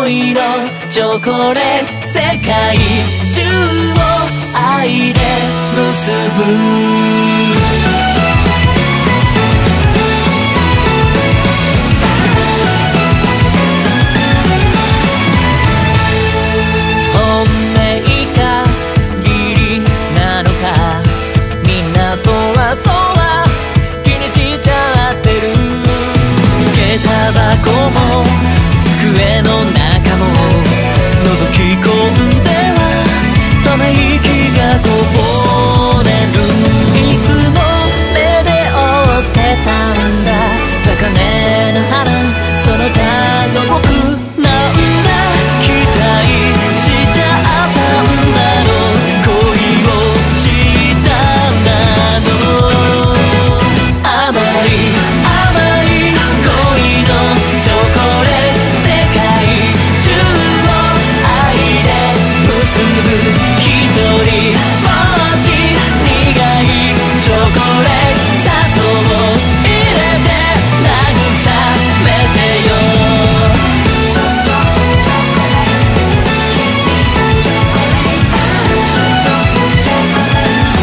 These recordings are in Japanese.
恋のチョコレート世界中を愛で結ぶタバコも机の中も覗き込んではため息がこぼれるいつも目で追ってたんだ高嶺の花その他が僕なんだ期待しちゃったんだろう恋をしたんだろう甘いチョコレート世界中を愛で結ぶ一人ぼっち苦いチョコレート砂糖を入れて慰めてよチョコレート君がチョコレートチョコレ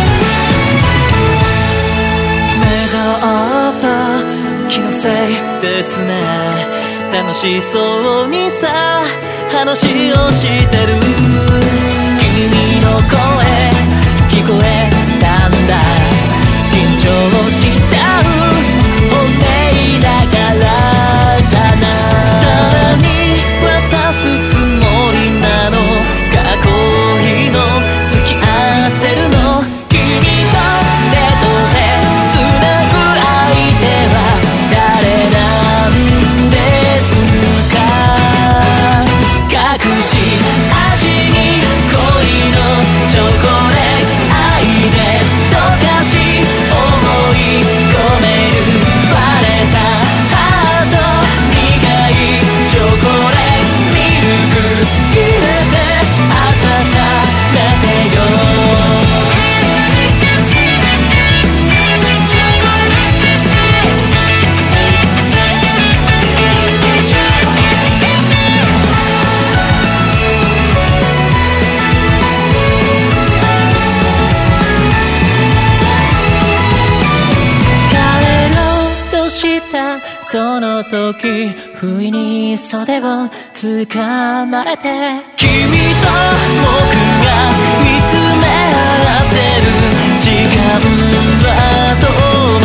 ート目が合った気のせいですね楽しそうにさ話をしてる君の声聞こえたんだ緊張しちゃう本音だからだな誰に渡すつもりなのか恋の付き合ってるの君と手と手つなぐ相手は誰なんで隠し味に恋のチョコレート愛で溶かし思い込める割れたハート苦いチョコレートミルク入れて温めてよその時不意に袖を掴まれて君と僕が見つめ合ってる時間は止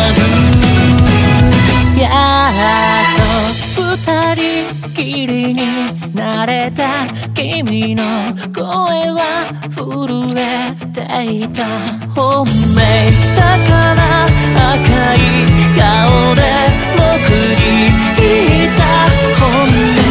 まるやっと二人きりになれた君の声は震えていた本命だから赤い顔で僕に言った本音